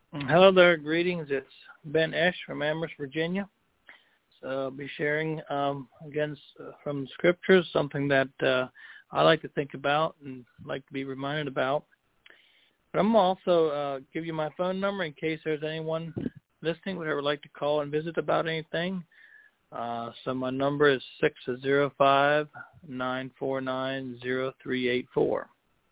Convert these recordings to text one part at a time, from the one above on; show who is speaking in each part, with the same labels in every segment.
Speaker 1: Hello there, greetings. It's Ben Esch from Amherst, Virginia. So I'll be sharing again from Scriptures, something that I like to think about and like to be reminded about. But I'm going to also give you my phone number in case there's anyone listening who would like to call and visit about anything. So my number is 605-949-0384.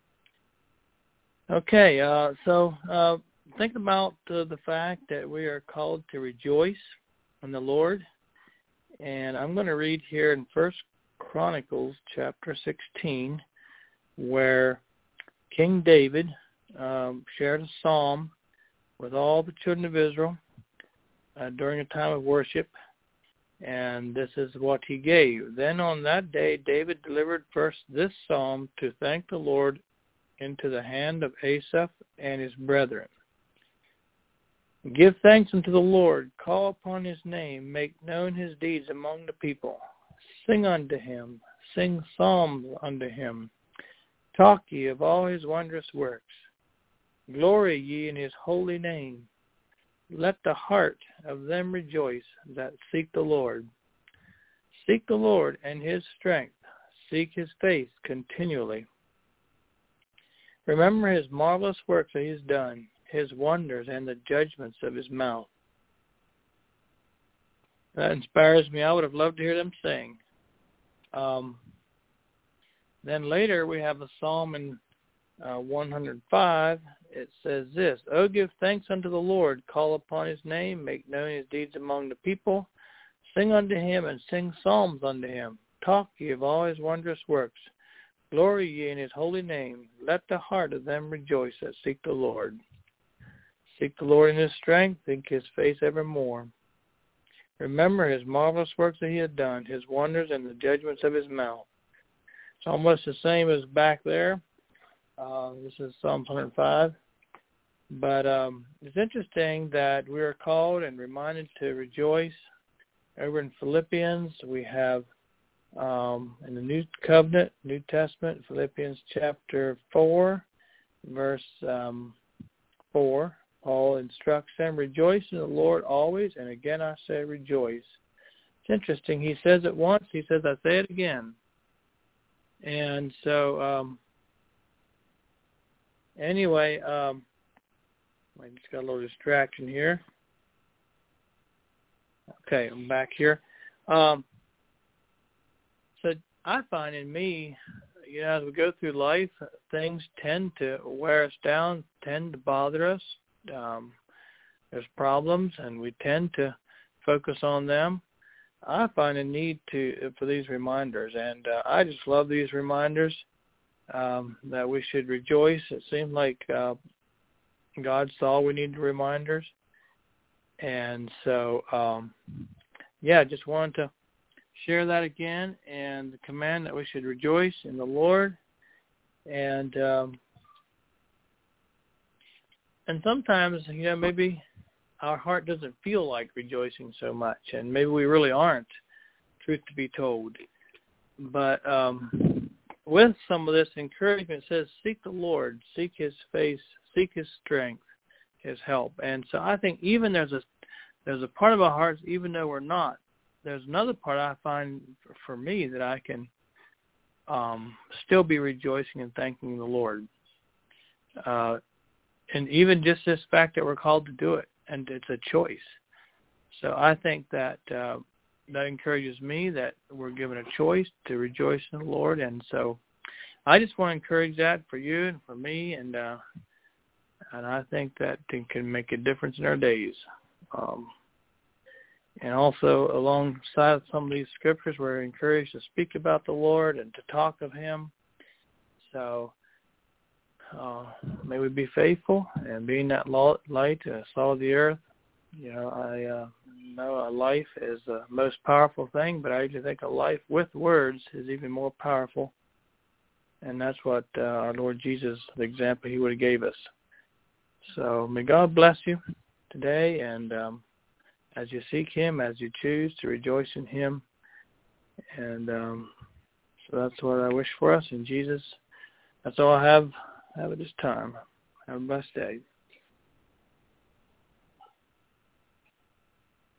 Speaker 1: Okay, so think about the fact that we are called to rejoice in the Lord. And I'm going to read here in 1 Chronicles chapter 16, where King David shared a psalm with all the children of Israel during a time of worship. And this is what he gave. Then on that day, David delivered first this psalm to thank the Lord into the hand of Asaph and his brethren. Give thanks unto the Lord, call upon his name, make known his deeds among the people. Sing unto him, sing psalms unto him. Talk ye of all his wondrous works. Glory ye in his holy name. Let the heart of them rejoice that seek the Lord. Seek the Lord and his strength. Seek his face continually. Remember his marvelous works that he has done, his wonders and the judgments of his mouth. That inspires me. I would have loved to hear them sing. Then later we have a psalm in 105. It says this: "O give thanks unto the Lord, call upon his name, make known his deeds among the people. Sing unto him and sing psalms unto him. Talk ye of all his wondrous works. Glory ye in his holy name. Let the heart of them rejoice that seek the Lord. Seek the Lord in his strength, seek his face evermore. Remember his marvelous works that he had done, his wonders and the judgments of his mouth." It's almost the same as back there. This is Psalm 105. But it's interesting that we are called and reminded to rejoice. Over in Philippians, we have in the New Covenant, New Testament, Philippians chapter 4, verse 4, Paul instructs them, "Rejoice in the Lord always, and again I say rejoice." It's interesting. He says it once, he says, "I say it again." And so, anyway, I just got a little distraction here. Okay, I'm back here. So I find in me, as we go through life, things tend to wear us down, tend to bother us. There's problems, and we tend to focus on them. I find a need for these reminders, and I just love these reminders that we should rejoice. It seems like God saw we needed reminders, and so just wanted to share that again, and the command that we should rejoice in the Lord, and sometimes maybe our heart doesn't feel like rejoicing so much, and maybe we really aren't, truth to be told. But with some of this encouragement, it says, seek the Lord, seek his face, seek his strength, his help. And so I think even there's a part of our hearts, even though we're not, there's another part I find for me that I can still be rejoicing and thanking the Lord. And even just this fact that we're called to do it, and it's a choice. So I think that that encourages me that we're given a choice to rejoice in the Lord. And so I just want to encourage that for you and for me, and I think that it can make a difference in our days. And also alongside some of these scriptures, we're encouraged to speak about the Lord and to talk of him. So may we be faithful and being that light, salt of the earth. I know a life is the most powerful thing, but I usually think a life with words is even more powerful. And that's what our Lord Jesus, the example he would have gave us. So may God bless you today, and as you seek him, as you choose to rejoice in him. And so that's what I wish for us in Jesus. That's all I have at this time. Have a blessed day.